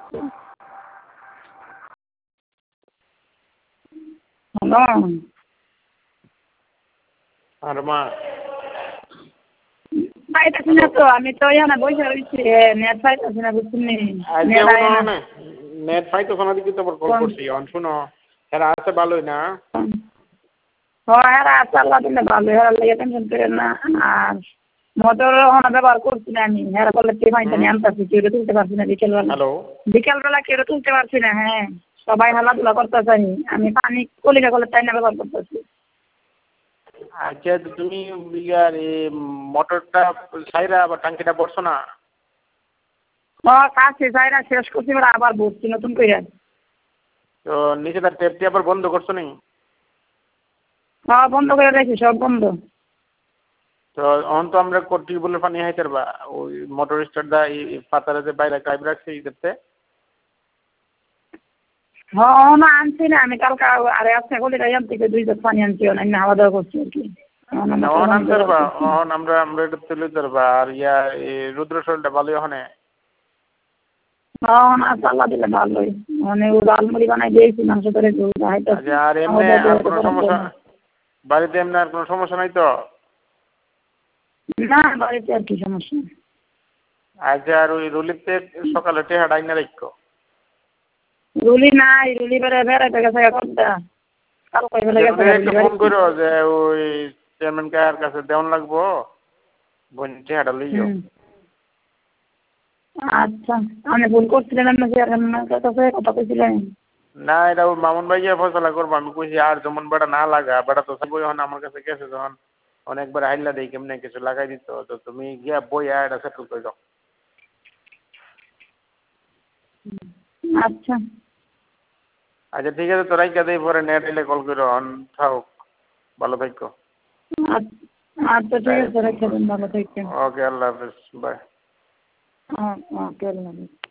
Hello. আর মা পাইতেছি না তো, আমি তো এখানে বসে রয়েছি, নেট পাইতেছি না, বুঝছেন নি? নেট আয় না। নেট পাইতো কোনো দিকে তো কল করছি শুনো এরা আছে ভালোই না হ্যাঁ আচ্ছা আল্লাহ দিলে ভালো, হেরার লেগে টেনশন করেন না। আর মোটর ওখানে ব্যবহার করছি না আমি, হেরা বলে কে পানি আনতেছি, কেউ তুলতে পারছি না বিকেলবেলা। হ্যালো বিকেলবেলা কেউ তুলতে পারছি না। হ্যাঁ সবাই হালাধুলা করতেছে, আমি পানি কলিকা কলের টাইনা ব্যবহার করতেছি। আচ্ছা তুমি ইয়ার মোটরটা সাইরা আবার টাঙ্কিটা পড়ছো না কাছে যাইরা শেষ করছি, এবার আবার ভরছি নতুন করে। তো নিচেটা টেপটি আবার বন্ধ করছো নি হ্যাঁ বন্ধ করে রেখেছি, সব বন্ধ। তো অন তো আমরা টিউবওয়েলের পানি হাইতে পারবা ওই মোটর স্টার্ট দা এই পাতারে যে বাইরে কাইব রাখছে এই দেখতে হ্যাঁ না আনছি না আমি কালকে, আরে আজকে কলিকা আনতে গিয়ে 2 জগ পানি আনছি, অন্য হাওয়া দাওয়া করছি আর কি। অন আনতে পারবা অন আমরা এটা তুলে ধরবা আর ইয়া রুদ্র শরীরটা ভালো ওখানে হ্যাঁ না আল্লাহ দিলে ভালোই, মানে ও লালমুড়ি বানাই দিয়েছি, মাংস করে আচ্ছা আর এমনি আর কোনো সমস্যা বাড়িতে এমনি আর কোনো সমস্যা নাই তো না বাড়িতে আর কি সমস্যা। আচ্ছা আর ওই রুলিতে সকালে টেহা ডাইনা রাখো রুলি নাই, রুলি বেড়াইতে গেছে করতে, কালকে ফেলে গেছে। ফোন করো যে ওই চেয়ারম্যান কার কাছে দেওয়ান লাগবো বোন টেহাটা লইও আচ্ছা আমি ভুল করছিলেন না, চেয়ারম্যানের কাছে কথা কইছিলেন? না এটা ওই মামুন ভাইয়া ফয়সালা করবো আমি কইছি আর যেমন বেড়া না লাগা বেড়া তো সব এখন আমার কাছে গেছে যখন অনেকবার হাইলা দেই কেমনে কিছু লাগাই দিত তো তুমি গিয়া বই এটা সেটেল করে দাও আচ্ছা আচ্ছা ঠিক আছে তো রাইকা দেই পরে নেট এলে কল করো অন থাক ভালো থাকো আচ্ছা ঠিক আছে, রেখে দিন, ভালো থাকবেন। ওকে আল্লাহ হাফেজ বাই ওকে আল্লাহ হাফেজ।